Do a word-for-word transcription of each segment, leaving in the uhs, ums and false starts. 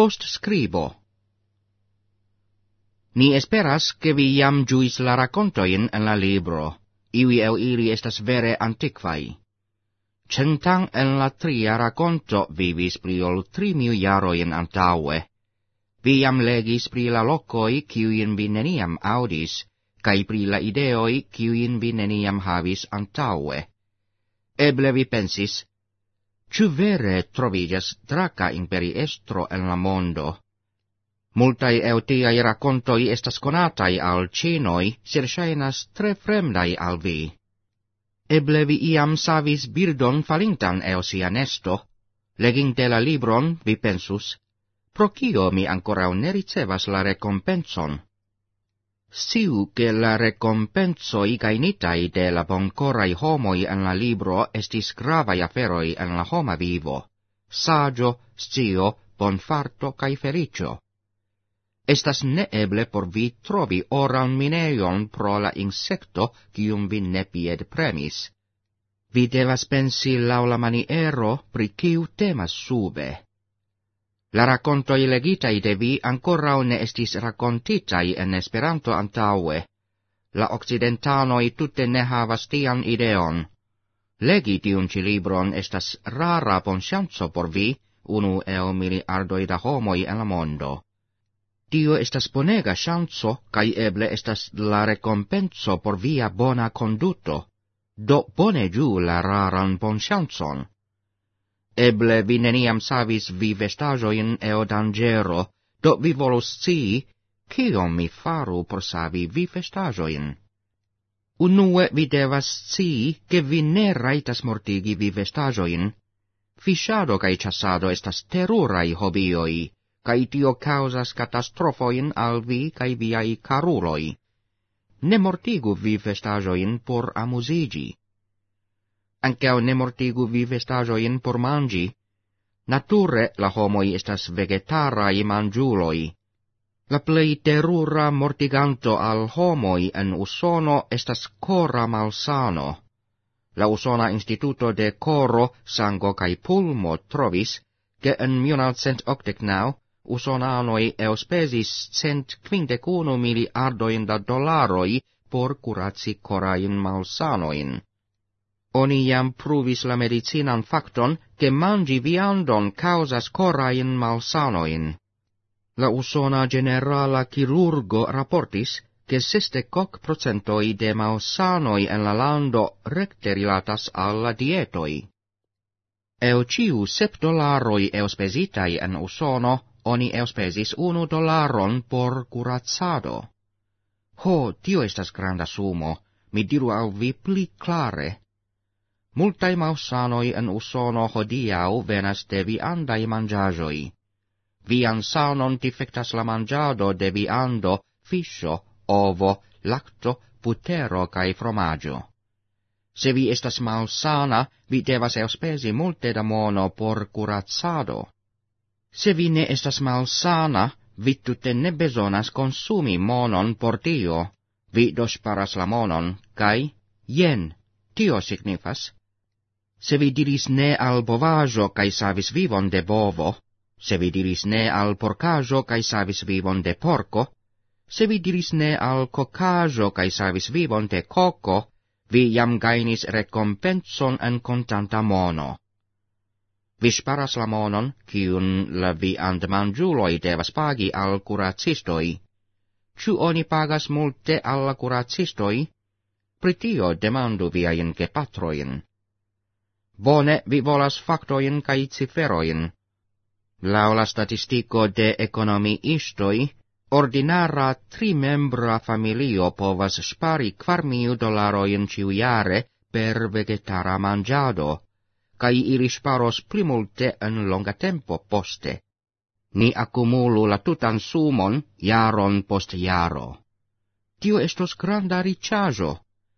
Post scribo. Ni esperas che vi jam juis la racontoin en la libro, iui el ili estas vere antiquai. Centang en la tria raconto vivis pri ol tri miu jaroin antaue. Vi jam legis pri la locoi kiuin vi neniam audis, kai pri la ideoi kiuin vi neniam havis antaue. Eble vi pensis, ciu vere trovigas draca imperiestro en la mondo? Multai el tiai racontoi estas conatai al cinoi, sed shainas tre fremdai al vi. Eble vi iam savis birdon falintan el sia nesto. Leginte la libron, vi pensus, pro cio mi ancorau ne ricevas la recompenson? Siu che la recompensoi gainitai de la boncorai homoi en la libro estis gravai aferoi en la homa vivo, sagio, scio, bonfarto cae felicio. Estas neeble por vi trovi oran mineion pro la insecto cium vi ne pied premis. Vi devas pensi lau la maniero pri ciu temas sube. La racontoi legitai de vi ancorau ne estis racontitai en Esperanto antaue. La occidentanoi tutte ne havas tian ideon. Legi tiun ci libron estas rara bonŝanco por vi, unu el miliardoi da homoi en la mondo. Tio estas bonega ŝanco, kaj eble estas la recompenso por via bona conduto. Do bone ĝu la raran bonŝancon. Eble vi neniam savis vi vestaĵojn el danĝero, do vi volus scii, kion mi faru por savi vi vestaĵojn. Unue vi devas scii, ke vi ne rajtas mortigi vi vestaĵojn. Fiŝado kaj ĉasado estas teruraj hobioj, kaj tio causas catastrofoin al vi kaj viaj karuloj. Ne mortigu vi vestaĵojn por amuzigi. Ancao ne mortigu vi vestaĵojn por mangi. Nature la homoi estas vegetarai mangiuloi. La plei terura mortiganto al homoi en Usono estas cora malsano. La Usona Instituto de Coro, Sango cae Pulmo trovis, che en mil novecent octantinaŭ usonanoi elspesis cent quindec unu miliardoin da dolaroi por curaci corain malsanoin. Oni jam pruvis la medicinan facton, che mangi viandon causas corain malsanoin. La Usona Generala Chirurgo raportis, che sesdek procentoi de malsanoi en la lando recte rilatas alla dietoi. El ciu sep dolaroi elspesitai en Usono, oni elspesis unu dolaron por curacado. Ho, tio estas granda sumo, mi diru al vi pli clare. Multai malsanoi en Usono hodiau venas de viandai mangiagioi. Vian sanon difectas la mangiado de viando, fiscio, ovo, lacto, butero cae fromaggio. Se vi estas malsana, vi devas elspesi multe da mono por curacado. Se vi ne estas malsana, vi tutte ne besonas consumi monon por tio. Vi dosparas la monon, cae, jen, tio signifas. Se vi diris ne al bovaggio cae savis vivon de bovo, se vi diris ne al porcaggio cae savis vivon de porco, se vi diris ne al cocaggio cae savis vivon de coco, vi jam gainis recompenson en contanta mono. Vi sparas la monon, ciun la viand mangiuloi devas pagi al curacistoi. Ciu oni pagas multe alla curacistoi? Pritio demandu viain gepatroin. Bone vi volas factoin cae ciferoin. Lau la statistico de economiistoi, ordinara trimembra familio povas spari kvar mil dolaroin ciujare per vegetara mangiado, cae ili sparos plimulte en longa tempo poste. Ni accumulu la tutan sumon jaron post jaro. Tio estos granda riĉaĵo.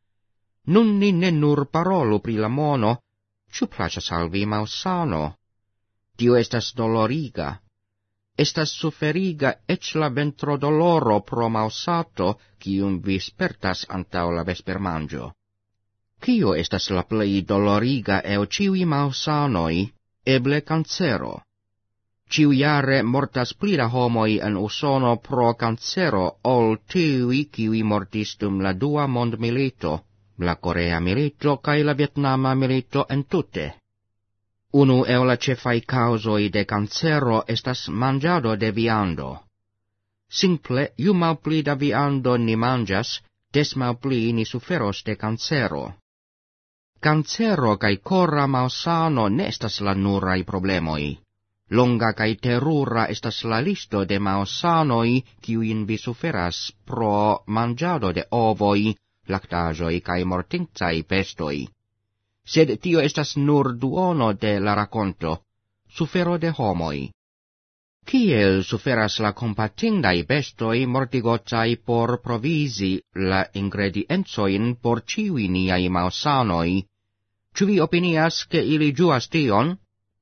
Nun ni ne nur parolu pri la mono, ĉu plaĉas al vi malsano? Tio estas doloriga. Estas suferiga ec la ventrodoloro pro malsato, cium vi spertas antaŭ la vespermanĝo. Cio estas la plei doloriga el ciui malsanoi? Eble cancero. Ciujare mortas plida homoi en usono pro cancero ol tiui kiwi mortis dum la dua mond milito, la Korea milito kai la Vietnama milito en tutte. Unu el la cefai causoi de cancero estas mangiado de viando. Simple, ju malpli da viando ni mangias, des malpli ni suferos de cancero. Cancero kai cora malsano ne estas la nurai problemoi. Longa kai terura estas la listo de malsanoi kiuin vi suferas pro mangiado de ovoi, lactajoi kai mortintai bestoi. Sed tio estas nur duono de la raconto, sufero de homoi. Kiel suferas la compatindai bestoi mortigotai por provisi la ingredienzoin por ciui niai malsanoi? Ciu vi opinias che ili juas tion?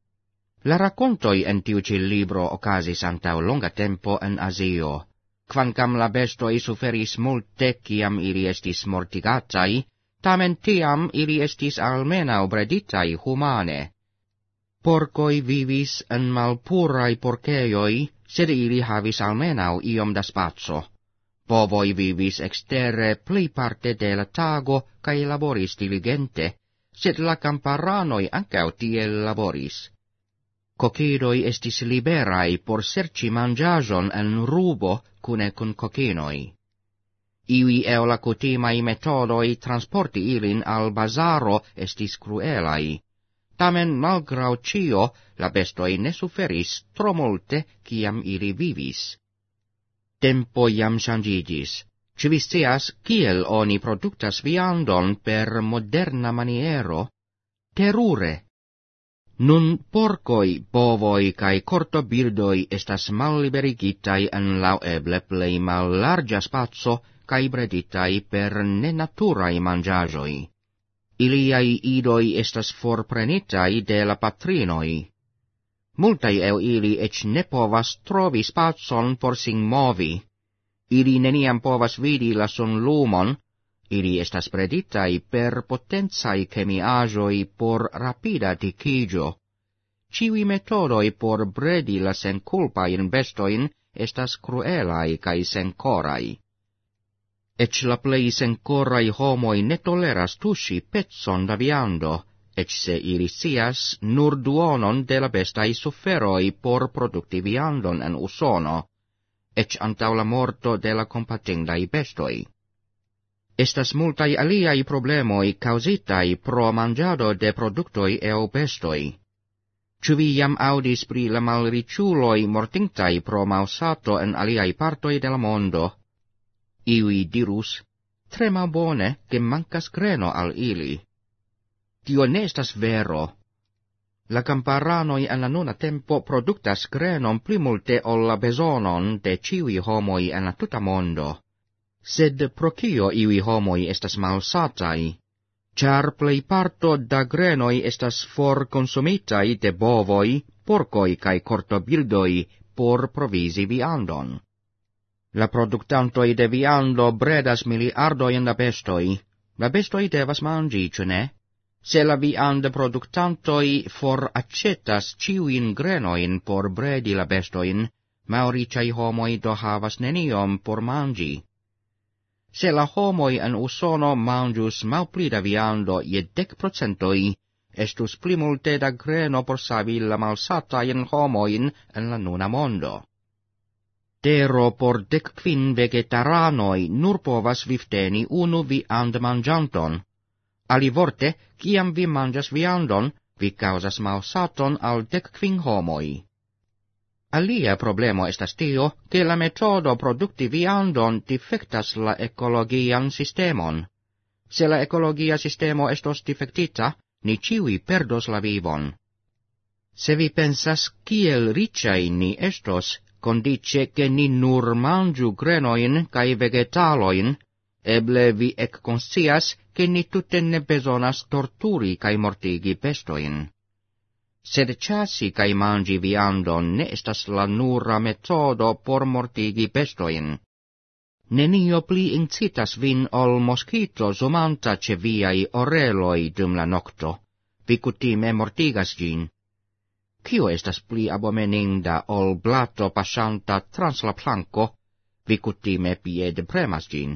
La racontoi en tiu ci libro ocasis antau longa tempo en Asio. Quancam la bestoi suferis multe ciam ili estis mortigatai, tamen tiam ili estis almenau breditai humane. Porcoi vivis en malpurai porceioi, sed ili havis almenau iom da spazio. Bovoi vivis exterre pli parte de la tago, cae laboris diligente, sed la camparanoi ancau tiel laboris. Cocidoi estis liberai por serci mangiajon en rubo cune cun cocinoi. Iui eo la cutimai metodoi transporti ilin al bazaro estis cruelai. Tamen malgrau cio, la bestoi ne suferis tro multe ciam ili vivis. Tempo jam changigis. Ci vi scias kiel oni productas viandon per moderna maniero? Terure. Nun porcoi, bovoi cae cortobirdoi estas malliberigitai en laueble plei mal larga spazio cae breditai per nenaturai mangiagioi. Iliai idoi estas forprenitai de la patrinoi. Multai el ili ec ne povas trovi spazon por sin movi. Ili neniam povas vidi la sun lumon, ili estas preditai per potenzai chemiagioi por rapida dicigio. Ciui metodoi por bredi la senculpain bestoin estas cruelai cae sencorai. Ec la plei sencorai homoi ne toleras tushi petson da viando, ec se ili sias nur duonon de la bestai suferoi por producti viandon en usono, ec antau la morto de la compatindai bestoi. Estas multai aliai problemoi causitai pro mangiado de productoi eo bestoi. Ciu vi jam audis pri la malriciuloi mortintai pro malsato en aliai partoi de la mondo? Iui dirus, trema bone che mancas greno al ili. Tio ne estas vero. La camparanoi en la nuna tempo productas grenon pli multe ol la besonon de ciui homoi en la tuta mondo. Sed procio iui homoi estas malsatai, char plei parto da grenoi estas for consumitai de bovoi, porcoi cae cortobildoi por provisi viandon. La productantoi de viando bredas miliardoin da bestoi, la bestoi devas mangi, ce ne? Se la vianda productantoi for accetas ciuin grenoin por bredi la bestoin, mauricai homoi do havas neniom por mangi. Se la homoi en usono mangius malpli da viando je dec procentoi, estus pli multe da greno por savi la malsatain homoin en la nuna mondo. Tero por dec quin vegetaranoi nur povas vivteni unu viand mangianton. Alivorte, ciam vi mangias viandon, vi causas malsaton al dec quin homoi. Alia problemo estas tio, che la metodo producti viandon defectas la ecologian sistemon. Se la ecologia sistemo estos defectita, ni ciui perdos la vivon. Se vi pensas kiel ricai ni estos, condice che ni nur mangiu grenoin cae vegetaloin, eble vi ec conscias che ni tutte ne besonas torturi cae mortigi bestoin. Sed chassi cae mangi viandon ne estas la nura metodo por mortigi bestoin. Nenio pli incitas vin ol mosquito zumanta ce viai oreloi dum la nocto, vi cutime mortigas gin. kio estas pli abomeninda ol blato pasanta trans la planko, vi kutime piede premas gin.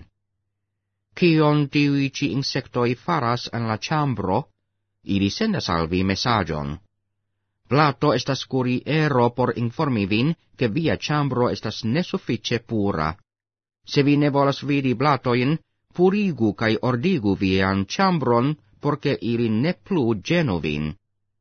Kion tiui ci insectoi faras en la chambro, ili sendas al vi messagion. Blato estas curiero por informi vin che via chambro estas nesuffice pura. Se vi ne volas vidi blatoin, purigu cae ordigu vian chambron, porce ili ne plu genu vin.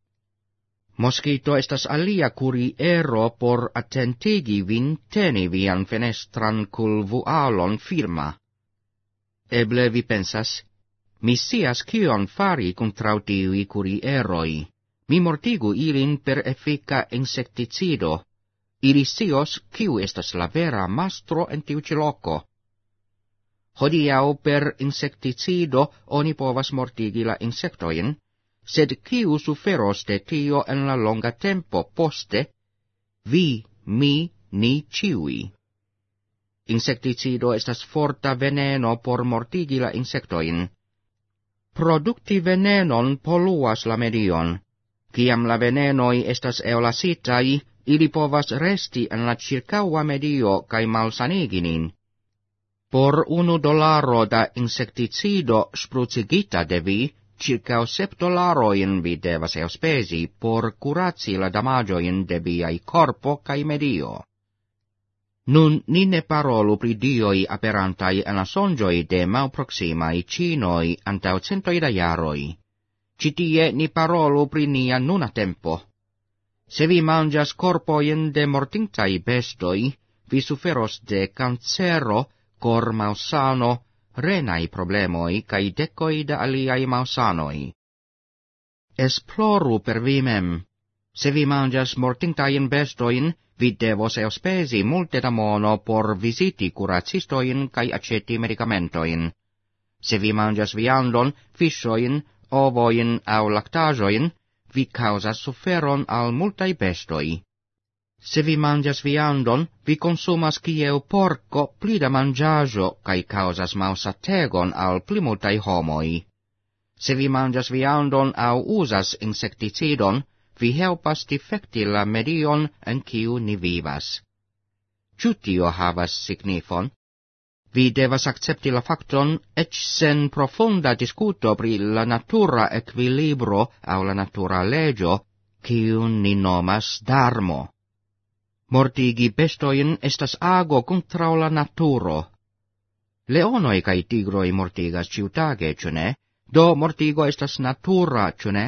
Mosquito estas alia curiero por attentigi vin teni vian fenestran cul vualon firma. Eble vi pensas, mi sias kion fari contrau tiui curieroi. Mi mortigu ilin per effica insecticido. Ili sios kiu estas la vera mastro en tiu ci loco. Hodiau per insecticido oni povas mortigi la insectoin, sed kiu suferos de tio en la longa tempo poste, vi, mi, ni ciui. Insecticido estas forta veneno por mortigi la insectoin. Producti venenon poluas la medion. Ciam la venenoi estas eolasitai, ili povas resti en la circaua medio cae malsaniginin. Por unu dolaro da insecticido sprucigita de vi, circa sep dolaroin vi devas euspesi por curaci la damagioin de viai corpo cae medio. Nun ni ne parolu pri dioi aperantai en la songioi de malproximai cinoi antau centoi da jaroi. Citie ni parolu pri nia nuna tempo. Se vi mangias corpoien de mortintai bestoi, vi suferos de cancero, cor malsano, renai problemoi, cae decoi da aliai malsanoi. Esploru per vi mem. Se vi mangias mortintaien bestoin, vi devos euspesi multe da mono por visiti curacistoin cae aceti medicamentoin. Se vi mangias viandon, fissoin, ovoin au lactajoin, vi causas suferon al multai bestoi. Se vi mangias viandon, vi consumas kieu porco plida mangiajo cae causas mausategon al pli multai homoi. Se vi mangias viandon au usas insecticidon, vi helpas defecti la medion en kiu ni vivas. Ciu tio havas signifon? Vi devas accepti la facton, ec sen profunda discuto pri la natura equilibro au la natura legio, cium ni nomas dharmo. Mortigi bestoin estas ago contra la naturo. Leonoi cae tigroi mortigas ciutage, ciune? Do mortigo estas natura, ciune?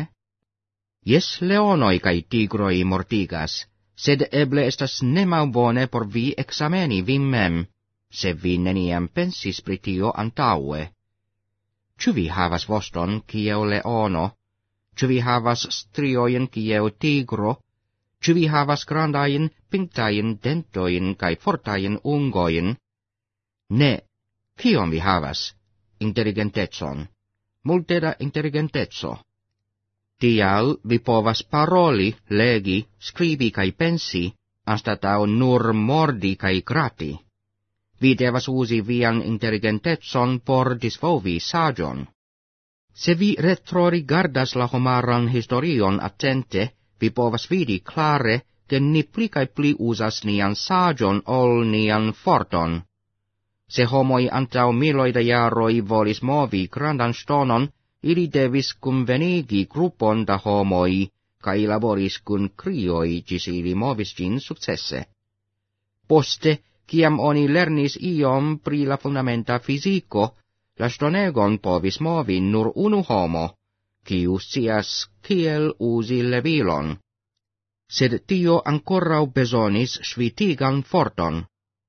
Jes, leonoi cae tigroi mortigas, sed eble estas nemau bone por vi exameni vim mem, se vi neniam pensis pri tio antaue. Ciu vi havas voston kieu leono? Ciu vi havas strioin kieu tigro? Ciu vi havas grandain, pinctain dentoin cae fortain ungoin? Ne, kion vi havas? Intelligentezon. Multe da intelligentezo. Tial vi povas paroli, legi, scribi cae pensi, anstatau nur mordi cae grati. Vi devas usi vian intelligentezon por disvolvi sagion. Se vi retrorigardas la homaran historion attente, vi povas vidi clare che ni pli cae pli usas nian sagion ol nian forton. Se homoi antau miloi da jaroi volis movi grandan stonon, ili devis convenigi gruppon da homoi, cae laboris cun crioi gis ili movis gin successe. Poste, ciam oni lernis iom pri la fundamenta fisico, la stonegon povis movi nur unu homo, ciu scias kiel usi levilon. Sed tio ancorau besonis svitigan forton.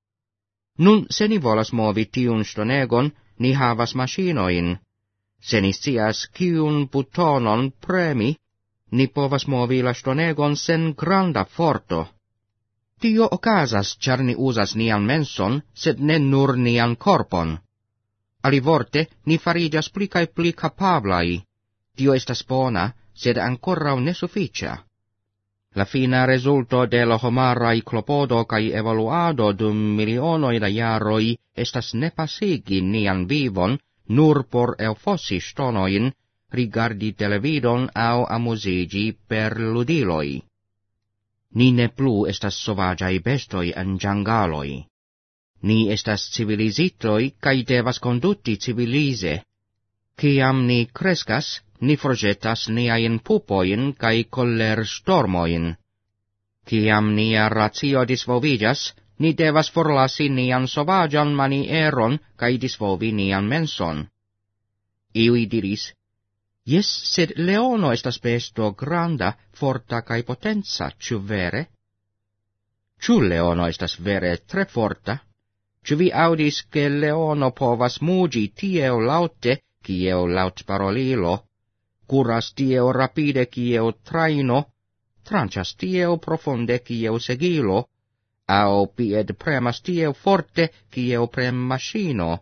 Nun, se ni volas movi tiun stonegon, ni havas machinoin. Se ni scias ciun butonon premi, ni povas movi la stonegon sen granda forto. Tio ocasas, char ni usas nian menson, sed ne nur nian corpon. Alivorte, ni farigas pli cae pli capablai. Tio estas bona, sed ancorau nesufficia. La fina resulto de la homarai clopodo cae evaluado dum milionoi da jaroi estas ne pasigi nian vivon nur por elfossi stonoin, rigardi televidon au amusigi per ludiloi. Ni ne plu estas sovagiai bestoi en giangaloi. Ni estas civilizitoi, cae devas conduti civilise. Ciam ni crescas, ni forgetas niain pupoin cae coller stormoin. Ciam nia ratio disvolvigas, ni devas forlasi nian sovagian manieron cae disvolvi nian menson. Iui diris, Jes, sed leono estas besto granda, forta cae potenza, ciu vere? Ciu leono estas vere tre forta? Ciu vi audis che leono povas mugi tieo laute, cieo laut parolilo, curas tieo rapide cieo traino, trancias tieo profonde cieo segilo, au pied premas tieo forte cieo prem machino.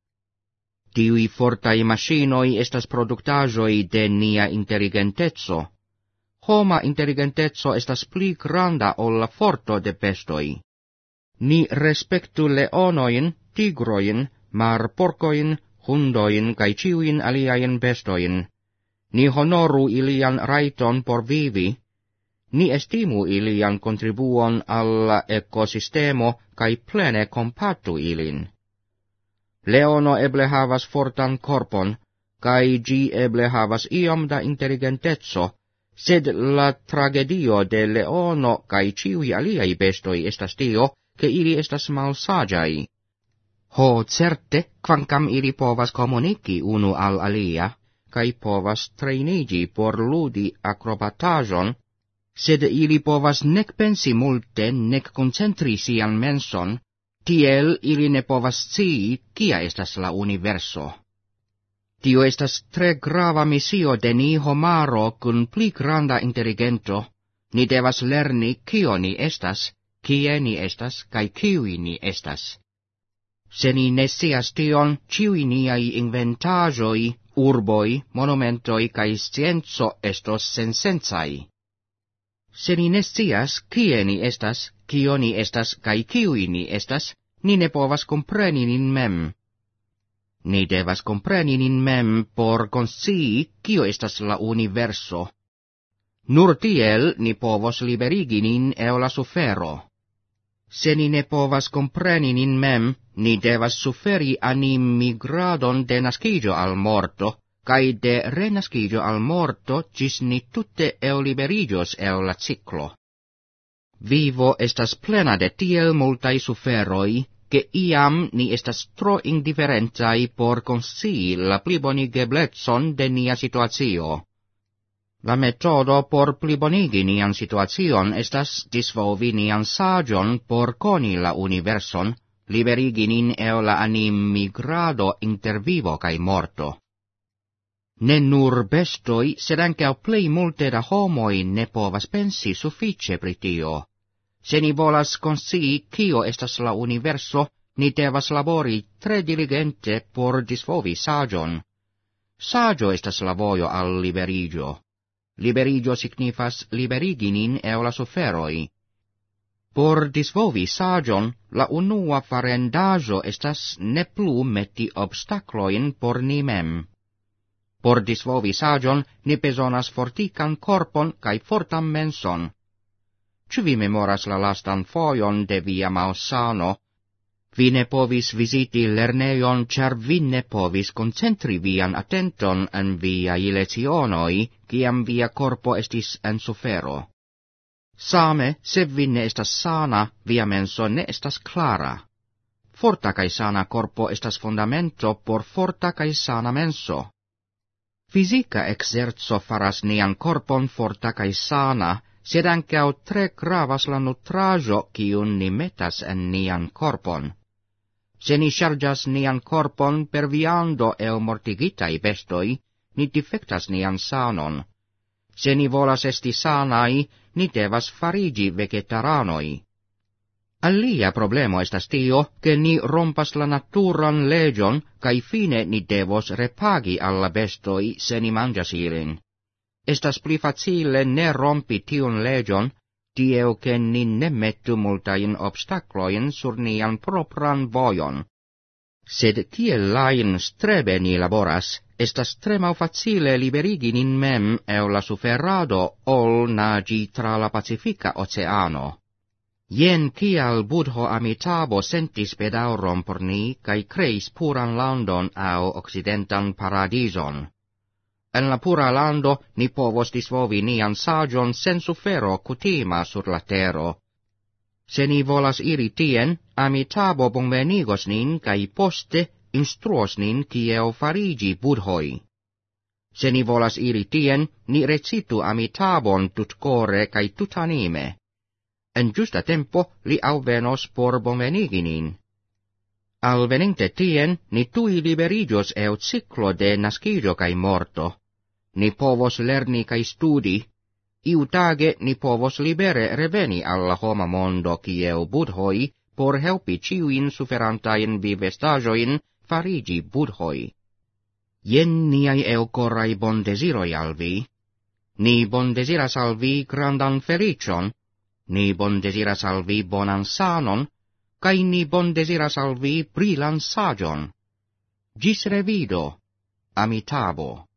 Tiui fortai machinoi estas productajoi de nia intelligentezo. Homa intelligentezo estas pli granda ol la forto de bestoi. Ni respectu leonoin, tigroin, marporcoin, hundoin cae ciuin aliaen bestoin. Ni honoru ilian raiton por vivi. Ni estimu ilian contribuon alla ecosistemo cae plene compatu ilin. Leono eble havas fortan corpon, cae gi eble havas iom da intelligentezo, sed la tragedio de leono cae ciui aliai bestoi estas tio, che ili estas malsagiai. Ho, certe, quancam ili povas comunici unu al alia, cae povas trainigi por ludi acrobatajon, sed ili povas nec pensi multe, nec concentri sian menson, tiel ili ne povas scii kia estas la universo. Tio estas tre grava missio de ni homaro cun pli granda intelligento. Ni devas lerni kio ni estas, kie ni estas, cae kiui ni estas. Se ni ne scias tion, ciui niai inventajoi, urboi, monumentoi cae scienzo estos sensensai. Se ni ne scias kie ni estas, kio ni estas, cae kiui ni estas, ni ne povas compreni nin mem. Ni devas compreni nin mem por conscii kio estas la universo. Nur tiel ni povos liberigi nin el la sufero. Se ni ne povas compreni nin mem, ni devas suferi anim migradon de nascigio al morto, cae de renascigio al morto gis ni tutte el liberigios el la ciclo. Vivo estas plena de tiel multai suferoi, che iam ni estas tro indifferentai por conscii la plibonigebletson de nia situatio. La metodo por plibonigi nian situacion estas disvolvi nian sagion por coni la universon, liberigi nin el la anim migrado inter vivo cae morto. Ne nur bestoi, sed anche plei multe da homoi ne povas pensi suffice pri tio. Se ni volas conscii kio estas la universo, ni devas labori tre diligente por disvolvi sagion. Sagio estas la vojo al liberigio. Liberigio signifas liberigi nin el la suferoi. Por disvolvi sagion, la unua farendajo estas ne plu meti obstacloin por ni mem. Por disvolvi sagion, ni besonas fortican corpon cae fortam menson. Ciu vi memoras la lastan foion de via malsano? Vi ne povis visiti lerneion, char vi ne povis concentri vian attenton en viai lecionoi, ciam via corpo estis en sufero. Same, se vi ne estas sana, via menso ne estas clara. Forta cae sana corpo estas fundamento por forta cae sana menso. Fisica exerzo faras nian corpon forta cae sana, sed ancao tre gravas la nutrajo cium ni metas en nian corpon. Se ni chargas nian corpon per viando el mortigitai bestoi, ni defectas nian sanon. Se ni volas esti sanai, ni devas farigi vegetaranoi. Alia problemo estas tio, che ni rompas la naturan legion, cae fine ni devos repagi alla bestoi se ni mangias ilin. Estas pli facile ne rompi tiun legion, tieo che ni ne mettu multain obstacloin sur nian propran vojon. Sed tiel lain strebe ni laboras, estas tre malfacile liberigi nin mem el la suferado ol nagi tra la Pacifica Oceano. Jen kial Budho Amitabho sentis bedauron por ni, cae creis puran landon au occidentan paradison. En la pura lando ni povos disvolvi nian sagion sen sufero kutima sur la tero. Se ni volas iri tien, Amitabho bonvenigos nin, cae poste instruos nin kiel farigi budhoi. Se ni volas iri tien, ni recitu Amitabhon tutcore cae tutanime. En justa tempo li alvenos por bonvenigi nin. Alveninte tien, ni tui liberigios el ciclo de nascidio cae morto. Ni povos lerni cae studi, iu tage ni povos libere reveni alla homa mondo kiel budhoi por helpi ciuin suferantain vivestajoin farigi budhoi. Jen niai elcorai bon desiroi al vi. Ni bon desiras al vi grandan felicion, ni bon desiras al vi bonan sanon, cae ni bon desiras al vi brilan sagion. Gis revido, Amitabho.